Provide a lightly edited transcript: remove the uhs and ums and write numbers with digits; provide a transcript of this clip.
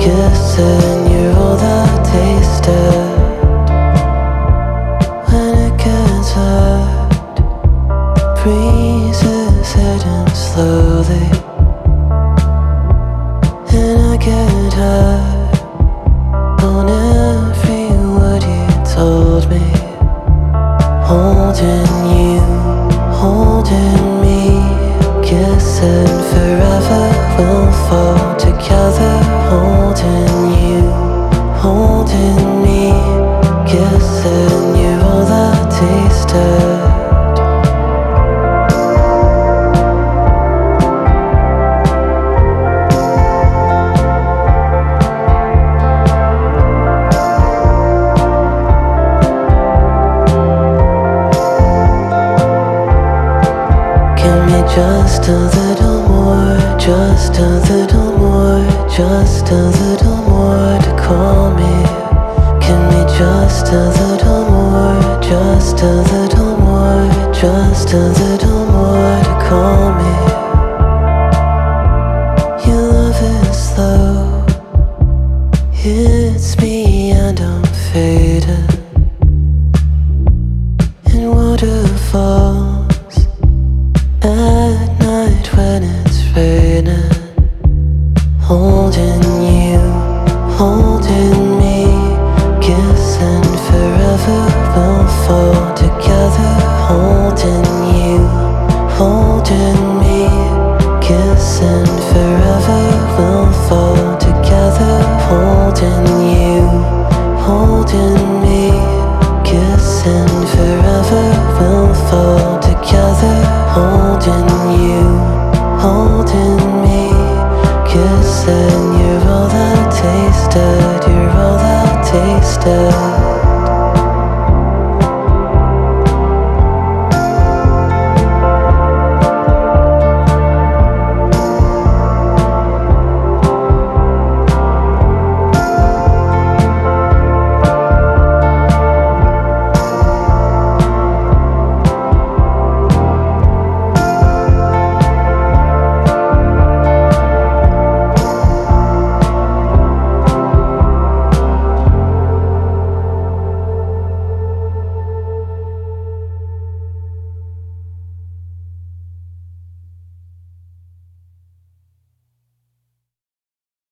kissing, you're all that tasted. When it gets hard, breeze is heading slowly, and I get hard on every word you told me. Holding you, holding me, kissing forever, we'll fall together. Holding you, holding me, kissing, you're all that tasted. Just a little more, just a little more, just a little more to call me. Give me just a little more, just a little more, just a little more to call me. Your love is slow, hits me and I'm fading in waterfalls. At night when it's raining, holding you, holding me, kissing forever, we'll fall together. Holding you, holding me, kissing forever, we'll fall together. Holding you, holding me, kissing forever, we'll fall together. Holding you, holding me, kissing, you're all that tasted, you're all that tasted.